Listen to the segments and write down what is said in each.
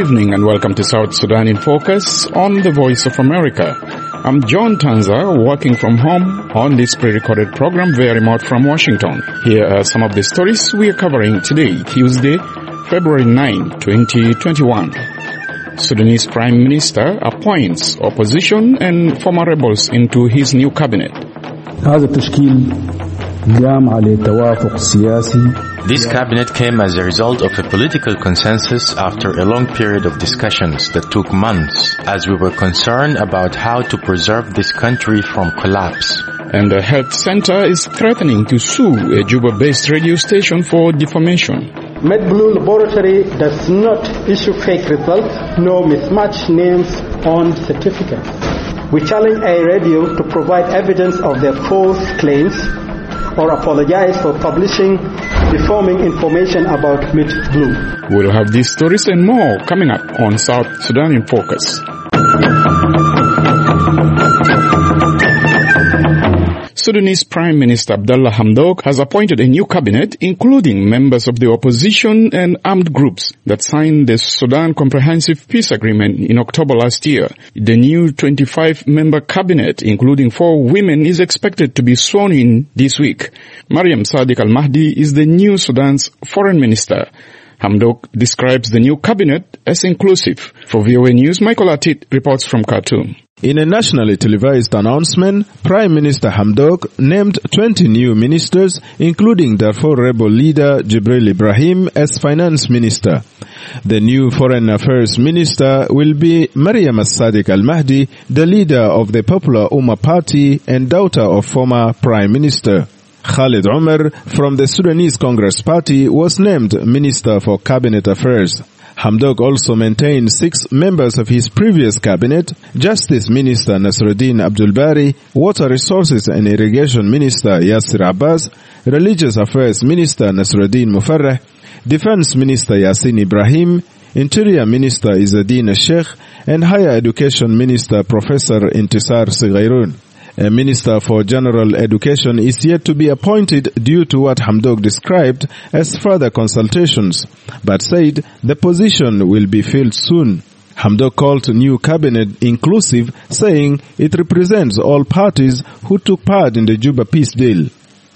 evening and welcome to South Sudan in Focus on the Voice of America. I'm John Tanza, working from home on this pre-recorded program via remote from Washington. Here are some of the stories we are covering today, Tuesday, February 9, 2021. Sudanese Prime Minister appoints opposition and former rebels into his new cabinet. This cabinet came as a result of a political consensus after a long period of discussions that took months, as we were concerned about how to preserve this country from collapse. And the health center is threatening to sue a Juba-based radio station for defamation. MedBlue Laboratory does not issue fake results nor mismatch names on certificates. We challenge a radio to provide evidence of their false claims or apologize for publishing deforming information about MedBlue. We'll have these stories and more coming up on South Sudan in Focus. Sudanese Prime Minister Abdallah Hamdok has appointed a new cabinet, including members of the opposition and armed groups that signed the Sudan Comprehensive Peace Agreement in October last year. The new 25-member cabinet, including 4 women, is expected to be sworn in this week. Mariam Sadiq Al-Mahdi is the new Sudan's foreign minister. Hamdok describes the new cabinet as inclusive. For VOA News, Michael Atit reports from Khartoum. In a nationally televised announcement, Prime Minister Hamdok named 20 new ministers, including Darfur rebel leader Jibril Ibrahim as finance minister. The new foreign affairs minister will be Mariam Sadiq Al-Mahdi, the leader of the Popular Ummah Party and daughter of former Prime Minister. Khalid Umar from the Sudanese Congress Party was named Minister for Cabinet Affairs. Hamdok also maintained 6 members of his previous cabinet: Justice Minister Nasruddin Abdul Bari, Water Resources and Irrigation Minister Yasir Abbas, Religious Affairs Minister Nasruddin Mufarreh, Defense Minister Yassin Ibrahim, Interior Minister Izzadin Sheikh, and Higher Education Minister Professor Intisar Sighairun. A Minister for General Education is yet to be appointed due to what Hamdok described as further consultations, but said the position will be filled soon. Hamdok called the new cabinet inclusive, saying it represents all parties who took part in the Juba peace deal.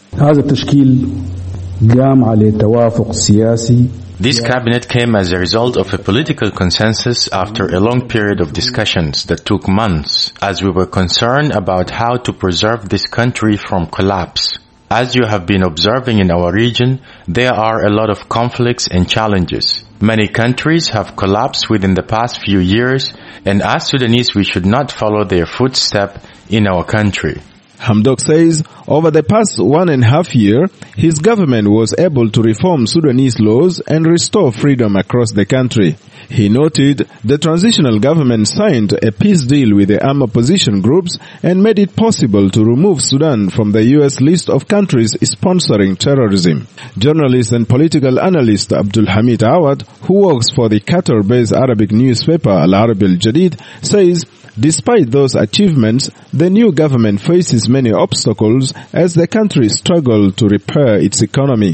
This cabinet came as a result of a political consensus after a long period of discussions that took months, as we were concerned about how to preserve this country from collapse. As you have been observing in our region, there are a lot of conflicts and challenges. Many countries have collapsed within the past few years, and as Sudanese we should not follow their footsteps in our country. Hamdok says over the past 1.5 years, his government was able to reform Sudanese laws and restore freedom across the country. He noted the transitional government signed a peace deal with the armed opposition groups and made it possible to remove Sudan from the U.S. list of countries sponsoring terrorism. Journalist and political analyst Abdul Hamid Awad, who works for the Qatar-based Arabic newspaper Al Arabi Al Jadid, says despite those achievements, the new government faces many obstacles as the country struggles to repair its economy.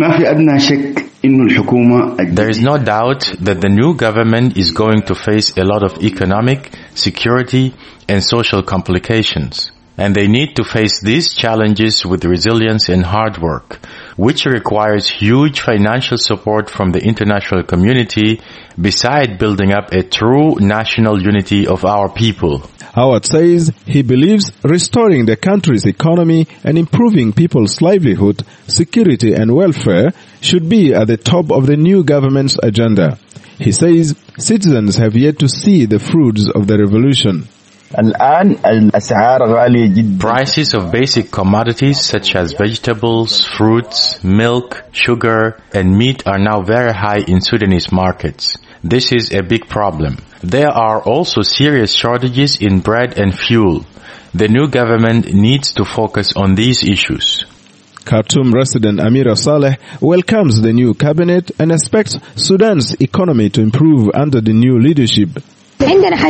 There is no doubt that the new government is going to face a lot of economic, security, and social complications. And they need to face these challenges with resilience and hard work, which requires huge financial support from the international community, beside building up a true national unity of our people. Howard says he believes restoring the country's economy and improving people's livelihood, security and welfare should be at the top of the new government's agenda. He says citizens have yet to see the fruits of the revolution. Prices of basic commodities such as vegetables, fruits, milk, sugar, and meat are now very high in Sudanese markets. This is a big problem. There are also serious shortages in bread and fuel. The new government needs to focus on these issues. Khartoum resident Amira Saleh welcomes the new cabinet and expects Sudan's economy to improve under the new leadership. We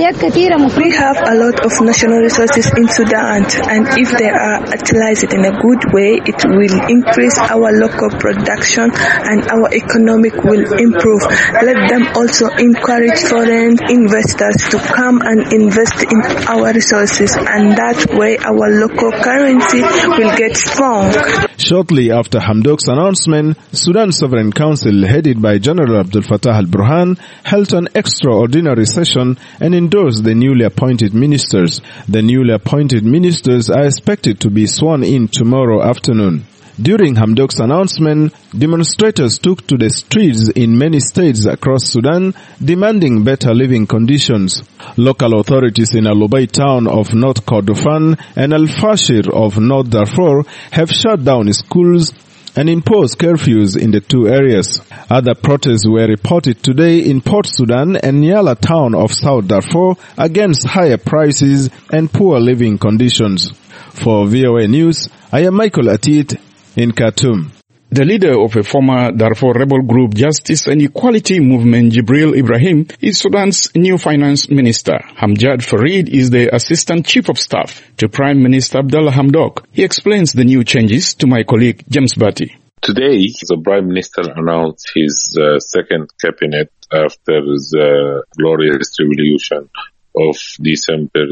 have a lot of national resources in Sudan, and if they are utilized in a good way, it will increase our local production and our economic will improve. Let them also encourage foreign investors to come and invest in our resources, and that way our local currency will get strong. Shortly after Hamdok's announcement, Sudan Sovereign Council, headed by General Abdel Fattah al-Burhan, held an extraordinary session and endorsed the newly appointed ministers. The newly appointed ministers are expected to be sworn in tomorrow afternoon. During Hamdok's announcement, demonstrators took to the streets in many states across Sudan, demanding better living conditions. Local authorities in Al-Ubay town of North Kordofan and Al-Fashir of North Darfur have shut down schools and imposed curfews in the two areas. Other protests were reported today in Port Sudan and Nyala town of South Darfur against higher prices and poor living conditions. For VOA News, I am Michael Atit in Khartoum. The leader of a former Darfur rebel group, Justice and Equality Movement, Jibril Ibrahim, is Sudan's new finance minister. Hamjad Farid is the assistant chief of staff to Prime Minister Abdallah Hamdok. He explains the new changes to my colleague James Batty. Today, the Prime Minister announced his second cabinet after the glorious revolution of December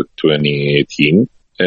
2018.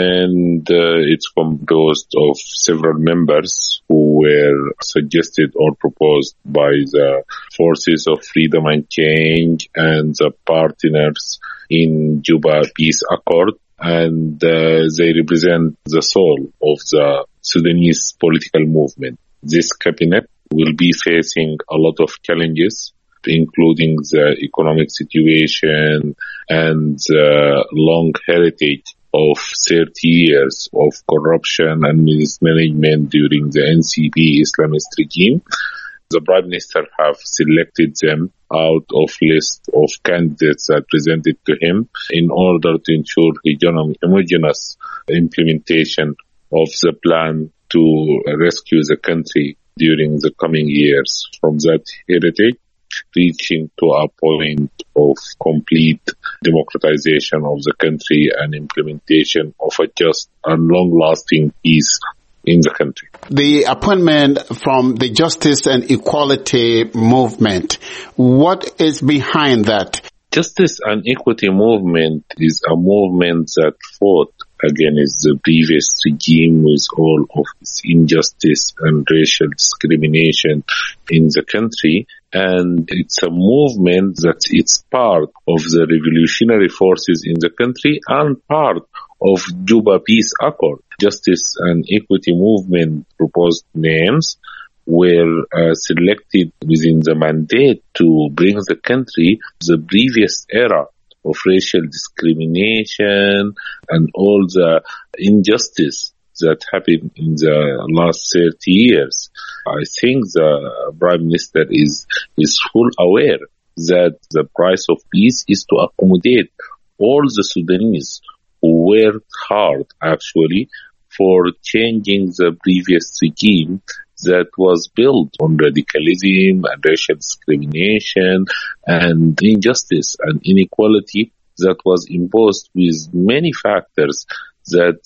And it's composed of several members who were suggested or proposed by the Forces of Freedom and Change and the partners in Juba Peace Accord. And they represent the soul of the Sudanese political movement. This cabinet will be facing a lot of challenges, including the economic situation and the long heritage of 30 years of corruption and mismanagement during the NCP Islamist regime. The Prime Minister have selected them out of list of candidates that presented to him in order to ensure homogeneous implementation of the plan to rescue the country during the coming years from that heritage, reaching to a point of complete democratization of the country and implementation of a just and long-lasting peace in the country. The appointment from the Justice and Equality Movement, what is behind that? Justice and Equity Movement is a movement that fought against the previous regime with all of its injustice and racial discrimination in the country. And it's a movement that it's part of the revolutionary forces in the country and part of Juba Peace Accord. Justice and Equity Movement proposed names were selected within the mandate to bring the country to the previous era of racial discrimination and all the injustice that happened in the last 30 years. I think the Prime Minister is full aware that the price of peace is to accommodate all the Sudanese who worked hard actually for changing the previous regime that was built on radicalism and racial discrimination and injustice and inequality that was imposed with many factors that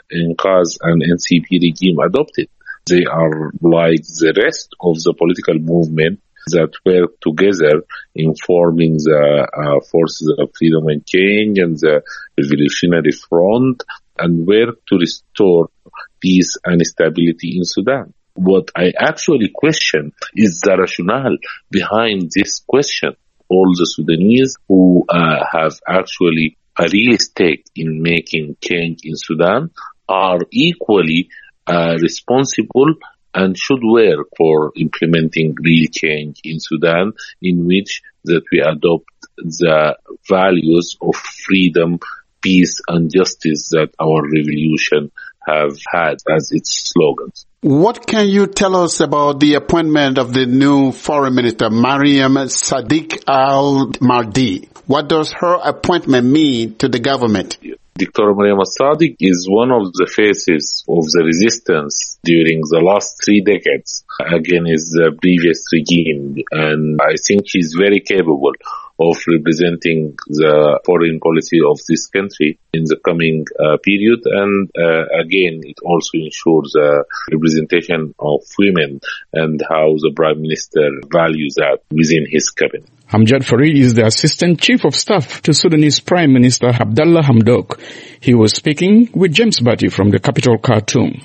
Inqaz and NCP regime adopted. They are like the rest of the political movement that work together in forming the Forces of Freedom and Change and the Revolutionary Front and work to restore peace and stability in Sudan. What I actually question is the rationale behind this question. All the Sudanese who have actually a real stake in making change in Sudan are equally responsible and should work for implementing real change in Sudan, in which that we adopt the values of freedom, peace and justice that our revolution have had as its slogans. What can you tell us about the appointment of the new Foreign Minister, Mariam Sadiq Al-Mahdi? What does her appointment mean to the government? Dr. Mariam Sadiq is one of the faces of the resistance during the last 3 decades against the previous regime, and I think she's very capable of representing the foreign policy of this country in the coming period. And again, it also ensures representation of women and how the Prime Minister values that within his cabinet. Amjad Farid is the Assistant Chief of Staff to Sudanese Prime Minister Abdallah Hamdok. He was speaking with James Batty from the capital Khartoum.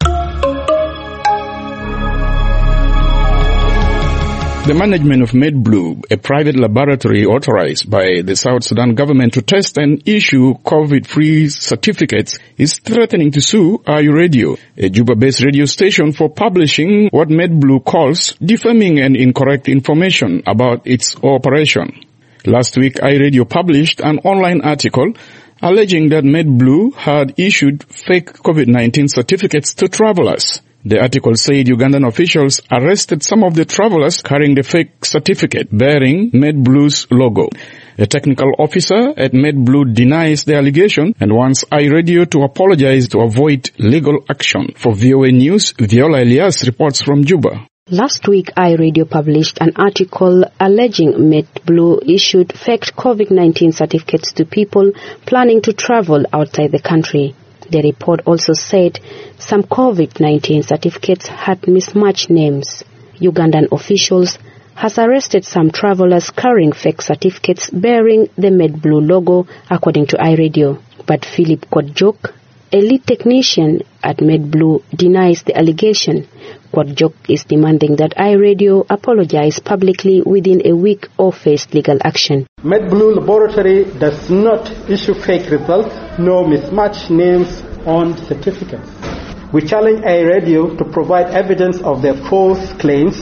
The management of MedBlue, a private laboratory authorized by the South Sudan government to test and issue COVID-free certificates, is threatening to sue iRadio, a Juba-based radio station, for publishing what MedBlue calls defaming and incorrect information about its operation. Last week, iRadio published an online article alleging that MedBlue had issued fake COVID-19 certificates to travelers. The article said Ugandan officials arrested some of the travelers carrying the fake certificate bearing MedBlue's logo. A technical officer at MedBlue denies the allegation and wants iRadio to apologize to avoid legal action. For VOA News, Viola Elias reports from Juba. Last week, iRadio published an article alleging MedBlue issued fake COVID-19 certificates to people planning to travel outside the country. The report also said some COVID-19 certificates had mismatched names. Ugandan officials has arrested some travelers carrying fake certificates bearing the MedBlue logo, according to iRadio. But Philip Kodjok, a lead technician at MedBlue, denies the allegation. Kodjok is demanding that iRadio apologize publicly within a week or face legal action. MedBlue Laboratory does not issue fake results nor mismatch names on certificates. We challenge iRadio to provide evidence of their false claims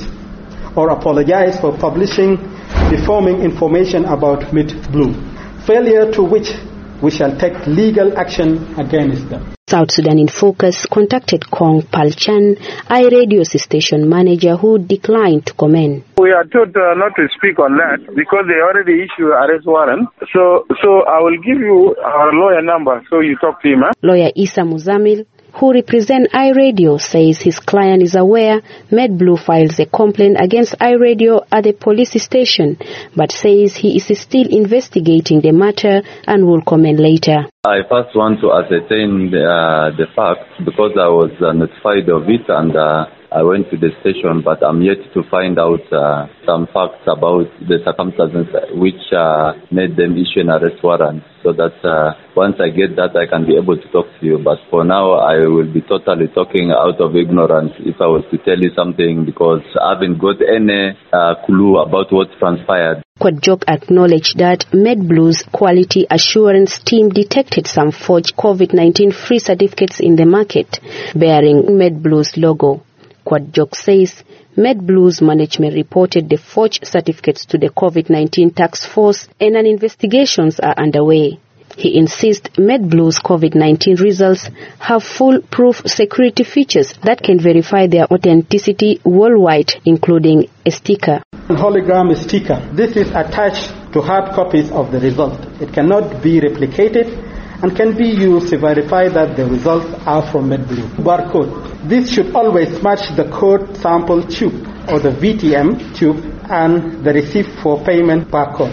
or apologize for publishing deforming information about MedBlue, failure to which we shall take legal action against them. South Sudan in Focus contacted Kong Palchan, iRadio's station manager, who declined to comment. We are told not to speak on that because they already issued arrest warrant. So I will give you our lawyer number so you talk to him. Lawyer Issa Muzamil, who represents iRadio, says his client is aware MedBlue files a complaint against iRadio at the police station, but says he is still investigating the matter and will comment later. I first want to ascertain the facts because I was notified of it and I went to the station, but I'm yet to find out some facts about the circumstances which made them issue an arrest warrant, so that once I get that, I can be able to talk to you. But for now, I will be totally talking out of ignorance if I was to tell you something, because I haven't got any clue about what transpired. Kodjok acknowledged that MedBlue's quality assurance team detected some forged COVID-19 free certificates in the market bearing MedBlue's logo. Kodjok says MedBlue's management reported the forged certificates to the COVID-19 task force and an investigations are underway. He insists MedBlue's COVID-19 results have foolproof security features that can verify their authenticity worldwide, including a sticker. A hologram sticker. This is attached to hard copies of the result. It cannot be replicated and can be used to verify that the results are from MedBlue. Barcode. This should always match the code sample tube or the VTM tube and the receipt for payment barcode.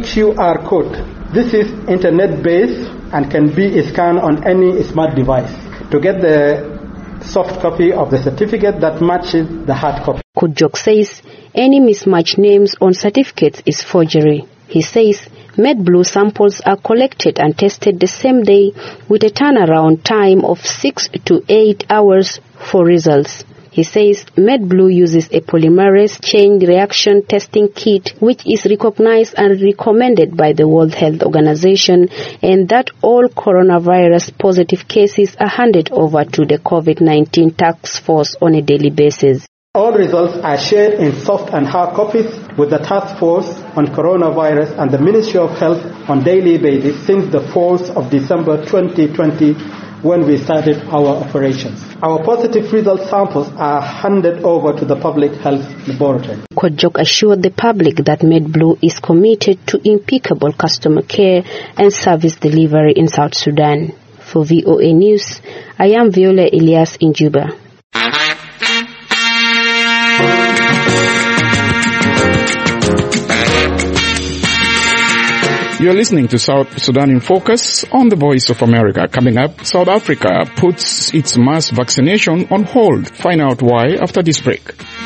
QR code. This is internet-based and can be scanned on any smart device to get the soft copy of the certificate that matches the hard copy. Kodjok says any mismatched names on certificates is forgery. He says MedBlue samples are collected and tested the same day with a turnaround time of 6 to 8 hours for results. He says MedBlue uses a polymerase chain reaction testing kit which is recognized and recommended by the World Health Organization, and that all coronavirus positive cases are handed over to the COVID-19 task force on a daily basis. All results are shared in soft and hard copies with the Task Force on Coronavirus and the Ministry of Health on daily basis since the 4th of December 2020 when we started our operations. Our positive result samples are handed over to the Public Health Laboratory. Kodjok assured the public that MedBlue is committed to impeccable customer care and service delivery in South Sudan. For VOA News, I am Viola Elias in Juba. You're listening to South Sudan in Focus on the Voice of America. Coming up, South Africa puts its mass vaccination on hold. Find out why after this break.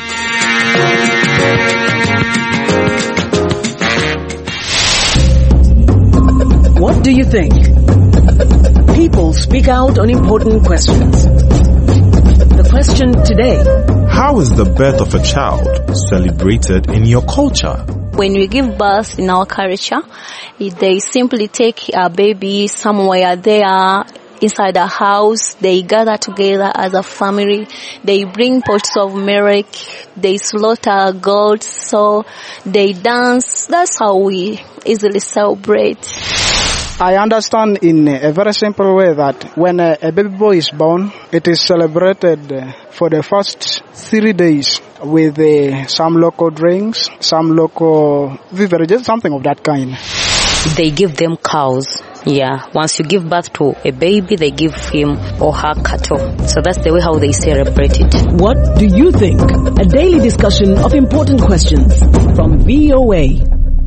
What do you think? People speak out on important questions. The question today: how is the birth of a child celebrated in your culture? When we give birth in our culture, they simply take a baby somewhere there inside a house. They gather together as a family. They bring pots of milk. They slaughter goats. So they dance. That's how we easily celebrate. I understand in a very simple way that when a baby boy is born, it is celebrated for the first 3 days with some local drinks, some local beverages, something of that kind. They give them cows. Yeah, once you give birth to a baby, they give him or her cattle. So that's the way how they celebrate it. What do you think? A daily discussion of important questions from VOA.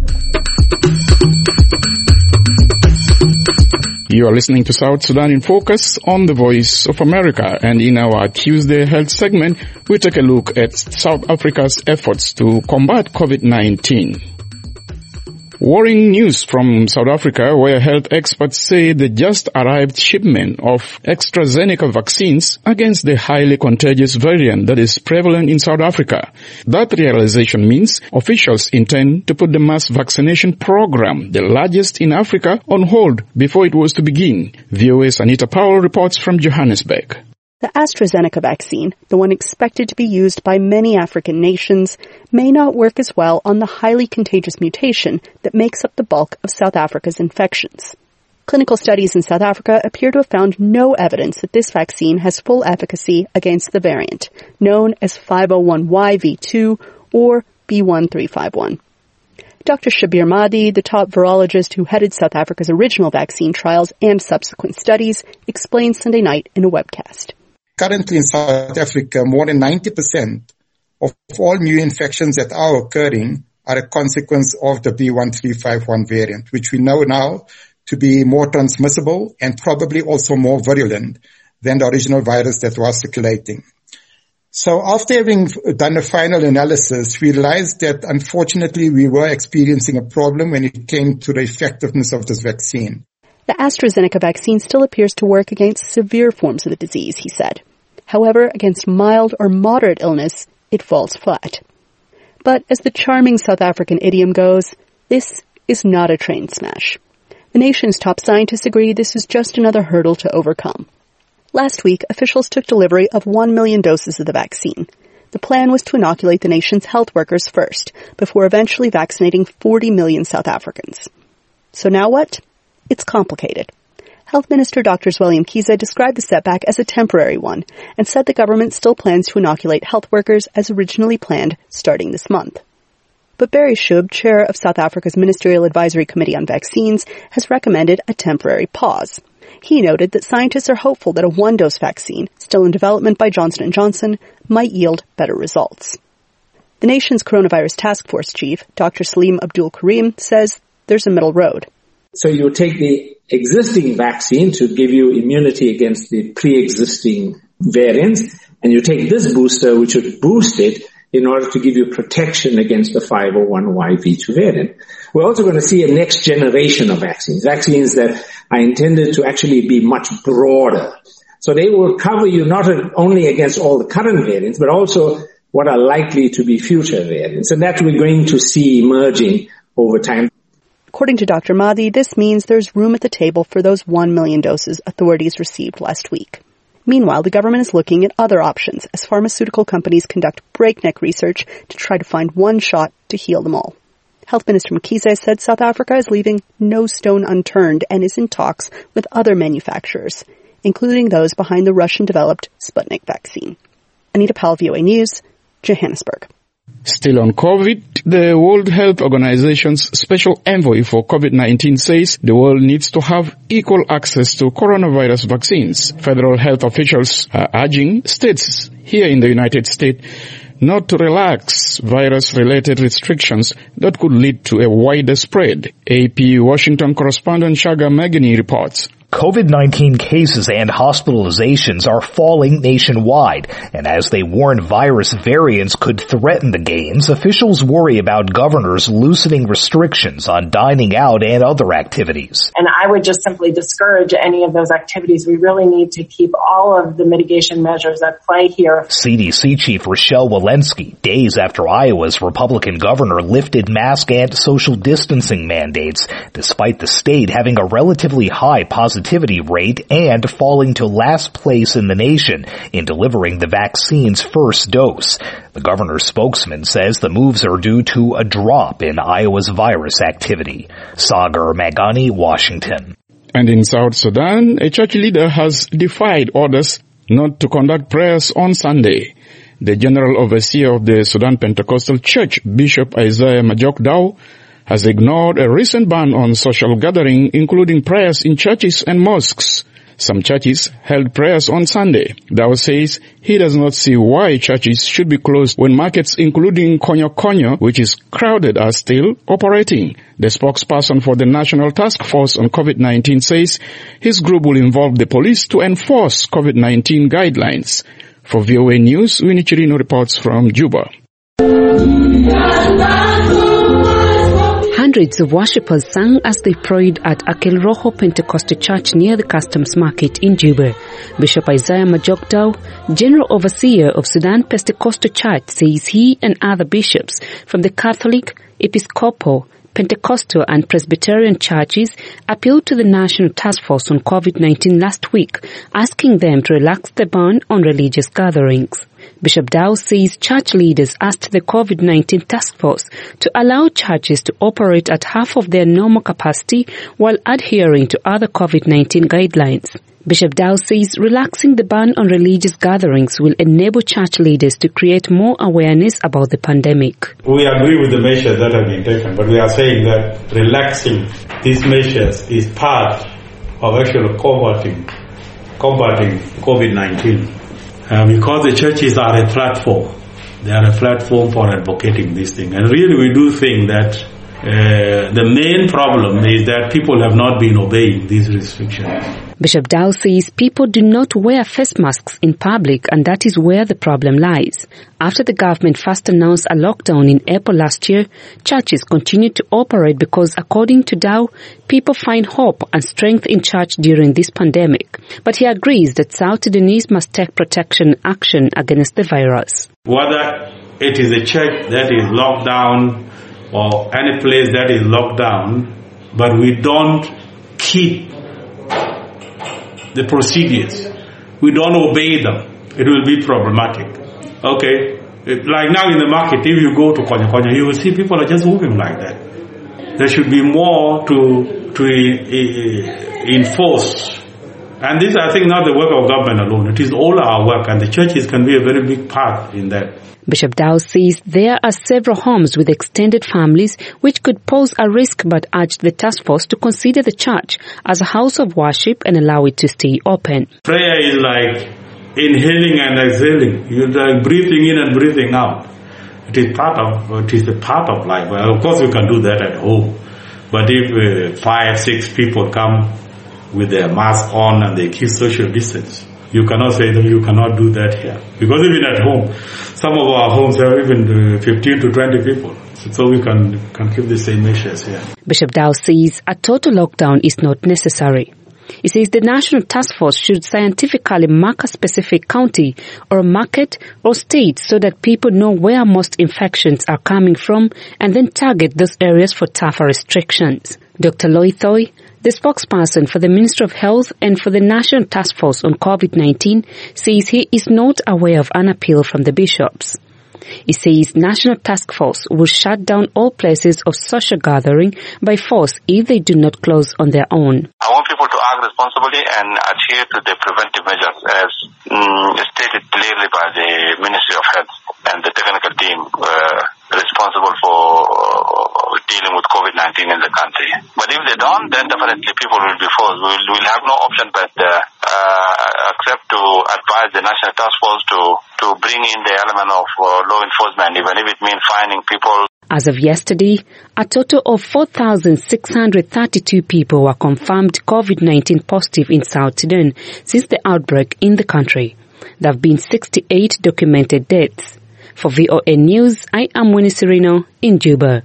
You are listening to South Sudan in Focus on the Voice of America, and in our Tuesday Health segment, we take a look at South Africa's efforts to combat COVID-19. Worrying news from South Africa, where health experts say the just arrived shipment of AstraZeneca vaccines against the highly contagious variant that is prevalent in South Africa. That realization means officials intend to put the mass vaccination program, the largest in Africa, on hold before it was to begin. VOA's Anita Powell reports from Johannesburg. The AstraZeneca vaccine, the one expected to be used by many African nations, may not work as well on the highly contagious mutation that makes up the bulk of South Africa's infections. Clinical studies in South Africa appear to have found no evidence that this vaccine has full efficacy against the variant, known as 501YV2 or B1351. Dr. Shabir Madhi, the top virologist who headed South Africa's original vaccine trials and subsequent studies, explained Sunday night in a webcast. Currently in South Africa, more than 90% of all new infections that are occurring are a consequence of the B1351 variant, which we know now to be more transmissible and probably also more virulent than the original virus that was circulating. So after having done a final analysis, we realized that unfortunately we were experiencing a problem when it came to the effectiveness of this vaccine. The AstraZeneca vaccine still appears to work against severe forms of the disease, he said. However, against mild or moderate illness, it falls flat. But as the charming South African idiom goes, this is not a train smash. The nation's top scientists agree this is just another hurdle to overcome. Last week, officials took delivery of 1 million doses of the vaccine. The plan was to inoculate the nation's health workers first, before eventually vaccinating 40 million South Africans. So now what? It's complicated. Health Minister Dr. Zweli Mkhize described the setback as a temporary one and said the government still plans to inoculate health workers as originally planned starting this month. But Barry Shub, chair of South Africa's Ministerial Advisory Committee on Vaccines, has recommended a temporary pause. He noted that scientists are hopeful that a one-dose vaccine, still in development by Johnson & Johnson, might yield better results. The nation's coronavirus task force chief, Dr. Salim Abdul Karim, says there's a middle road. So you take the existing vaccine to give you immunity against the pre-existing variants, and you take this booster, which would boost it in order to give you protection against the 501YV2 variant. We're also going to see a next generation of vaccines that are intended to actually be much broader. So they will cover you not only against all the current variants, but also what are likely to be future variants. And that we're going to see emerging over time. According to Dr. Madhi, this means there's room at the table for those 1 million doses authorities received last week. Meanwhile, the government is looking at other options as pharmaceutical companies conduct breakneck research to try to find one shot to heal them all. Health Minister Mkhize said South Africa is leaving no stone unturned and is in talks with other manufacturers, including those behind the Russian-developed Sputnik vaccine. Anita Powell, VOA News, Johannesburg. Still on COVID, the World Health Organization's special envoy for COVID-19 says the world needs to have equal access to coronavirus vaccines. Federal health officials are urging states here in the United States not to relax virus-related restrictions that could lead to a wider spread. AP Washington correspondent Shaga Magani reports. COVID-19 cases and hospitalizations are falling nationwide, and as they warn virus variants could threaten the games, officials worry about governors loosening restrictions on dining out and other activities. And I would just simply discourage any of those activities. We really need to keep all of the mitigation measures at play here. CDC Chief Rochelle Walensky, days after Iowa's Republican governor lifted mask and social distancing mandates, despite the state having a relatively high positivity rate and falling to last place in the nation in delivering the vaccine's first dose. The governor's spokesman says the moves are due to a drop in Iowa's virus activity. Sagar Magani, Washington. And in South Sudan, a church leader has defied orders not to conduct prayers on Sunday. The General Overseer of the Sudan Pentecostal Church, Bishop Isaiah Majok Dao, has ignored a recent ban on social gathering, including prayers in churches and mosques. Some churches held prayers on Sunday. Dao says he does not see why churches should be closed when markets including Konyo Konyo, which is crowded, are still operating. The spokesperson for the National Task Force on COVID-19 says his group will involve the police to enforce COVID-19 guidelines. For VOA News, Winnie Chirino reports from Juba. Hundreds of worshippers sang as they prayed at Akel Rojo Pentecostal Church near the Customs Market in Juba. Bishop Isaiah Majok Dao, General Overseer of Sudan Pentecostal Church, says he and other bishops from the Catholic, Episcopal, Pentecostal and Presbyterian churches appealed to the National Task Force on COVID-19 last week, asking them to relax the ban on religious gatherings. Bishop Dao says church leaders asked the COVID-19 task force to allow churches to operate at half of their normal capacity while adhering to other COVID-19 guidelines. Bishop Dao says relaxing the ban on religious gatherings will enable church leaders to create more awareness about the pandemic. We agree with the measures that have been taken, but we are saying that relaxing these measures is part of actually combating COVID-19. Because the churches are a platform. They are a platform for advocating this thing. And really we do think that the main problem is that people have not been obeying these restrictions. Bishop Dao says people do not wear face masks in public, and that is where the problem lies. After the government first announced a lockdown in April last year, churches continued to operate because, according to Dao, people find hope and strength in church during this pandemic. But he agrees that South Sudanese must take protection action against the virus. Whether it is a church that is locked down or any place that is locked down, but we don't keep the procedures, we don't obey them, it will be problematic. Okay, like now in the market, if you go to Konyo Konyo, you will see people are just moving like that. There should be more to enforce. And this, I think, not the work of government alone. It is all our work, and the churches can be a very big part in that. Bishop Dao says there are several homes with extended families which could pose a risk, but urged the task force to consider the church as a house of worship and allow it to stay open. Prayer is like inhaling and exhaling. You're like breathing in and breathing out. It is a part of life. Well, of course, we can do that at home. But if 5-6 people come with their mask on and they keep social distance, you cannot say that you cannot do that here. Because even at home, some of our homes have even 15 to 20 people. So we can keep the same measures here. Bishop Dao says a total lockdown is not necessary. He says the National Task Force should scientifically mark a specific county or market or state so that people know where most infections are coming from and then target those areas for tougher restrictions. Dr. Loithoy, the spokesperson for the Ministry of Health and for the National Task Force on COVID-19, says he is not aware of an appeal from the bishops. He says National Task Force will shut down all places of social gathering by force if they do not close on their own. I want people to act responsibly and adhere to the preventive measures as stated clearly by the Ministry of Health and the technical team responsible for dealing with COVID-19 in the country. But if they don't, then definitely people will be forced. We'll have no option but except to advise the National task force to bring in the element of law enforcement, even if it means finding people. As of yesterday, a total of 4,632 people were confirmed COVID-19 positive in South Sudan since the outbreak in the country. There have been 68 documented deaths. For VOA News, I am Winnie Serino in Juba.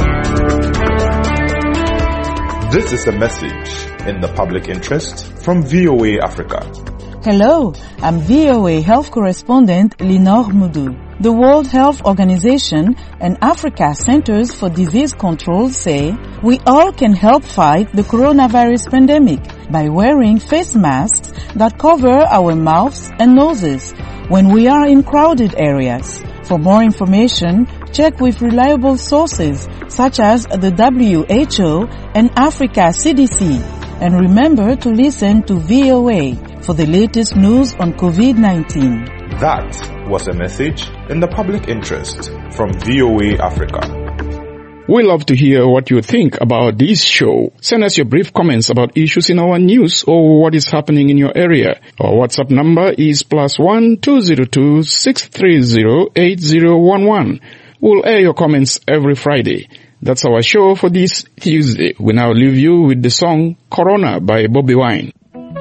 This is a message in the public interest from VOA Africa. Hello, I'm VOA Health Correspondent Linor Mudu. The World Health Organization and Africa Centers for Disease Control say we all can help fight the coronavirus pandemic by wearing face masks that cover our mouths and noses when we are in crowded areas. For more information, check with reliable sources such as the WHO and Africa CDC. And remember to listen to VOA for the latest news on COVID-19. That was a message in the public interest from VOA Africa. We love to hear what you think about this show. Send us your brief comments about issues in our news or what is happening in your area. Our WhatsApp number is +1 202 630 8011. We'll air your comments every Friday. That's our show for this Tuesday. We now leave you with the song Corona by Bobby Wine.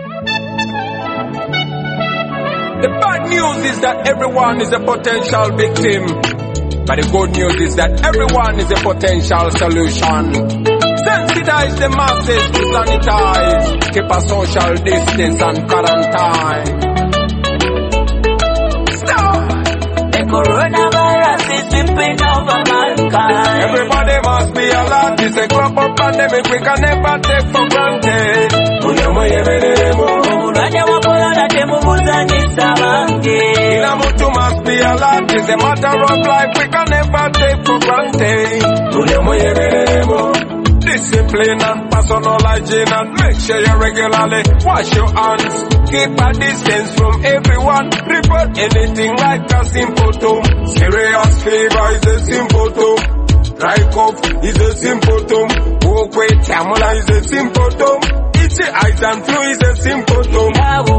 The bad news is that everyone is a potential victim. But the good news is that everyone is a potential solution. Sensitize the masses to sanitize. Keep a social distance and quarantine. Stop! The coronavirus is sweeping over mankind. Everybody must be alert. It's a global pandemic we can never take for granted. Kila mtu must be alert. It's a matter of life we can never take for granted. Discipline and personal hygiene and make sure you regularly wash your hands. Keep a distance from everyone. Report anything like a symptom. Serious fever is a symptom. Dry cough is a symptom. Walk with camera is a symptom. Itchy eyes and flu is a symptom.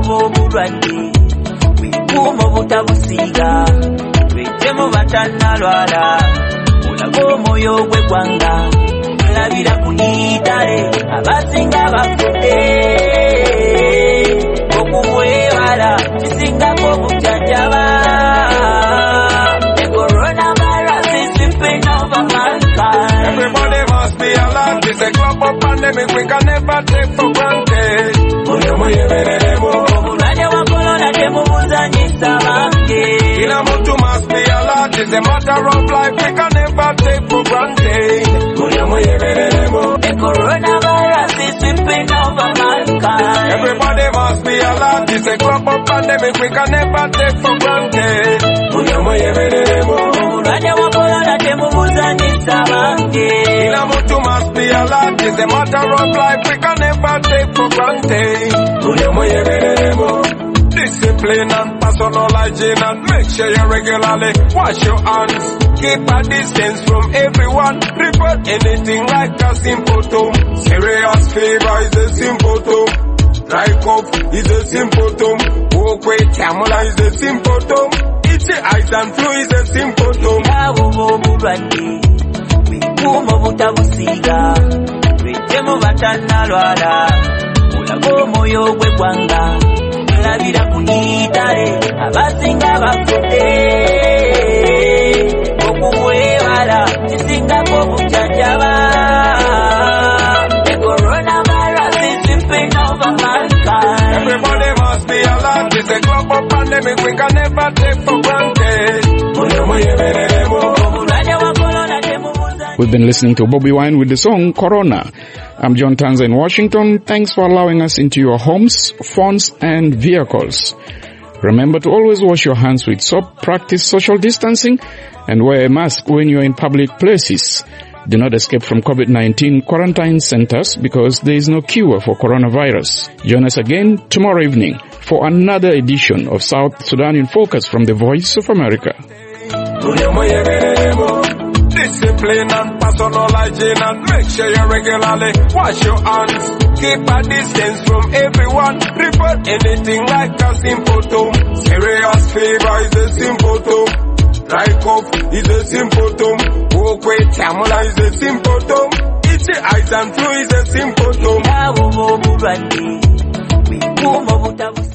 Wikumo butabusiga wetemu batanalwala ulago moyo gwe gwanga labira kunitale abasinga bafudde okubwewala kisinga kobujjanjaba. The coronavirus is sweeping over mankind. Everybody must be alert. It's a global pandemic we can never take for granted. Kila mtu must be alert. It's a matter of life we can never take for granted. The coronavirus is sweeping over mankind. Everybody must be alert. It's a global pandemic we can never take for granted. Kila mtu must be alert. It's a matter of life we can never take for granted. Discipline and personal hygiene and make sure you regularly wash your hands. Keep a distance from everyone. Report anything like a symptom. Serious fever is a symptom. Dry cough is a symptom. Walk with camera is a symptom. Itchy eyes and flu is a symptom. Wikumo butabusiga wetemu batanalwala ulago moyo gwe gwanga labira kunitale abasinga bafudde okubwewala kisinga kobujjanjaba. The coronavirus is sweeping over mankind. Everybody must be alert. It's a global pandemic we can never take for granted. We've been listening to Bobby Wine with the song Corona. I'm John Tanza in Washington. Thanks for allowing us into your homes, phones, and vehicles. Remember to always wash your hands with soap, practice social distancing, and wear a mask when you're in public places. Do not escape from COVID-19 quarantine centers because there is no cure for coronavirus. Join us again tomorrow evening for another edition of South Sudan in Focus from the Voice of America. Discipline and personal hygiene, and make sure you regularly wash your hands. Keep a distance from everyone. Report anything like a symptom. Serious fever is a symptom. Dry cough is a symptom. Walkway tamula is a symptom. Itchy eyes and flu is a symptom.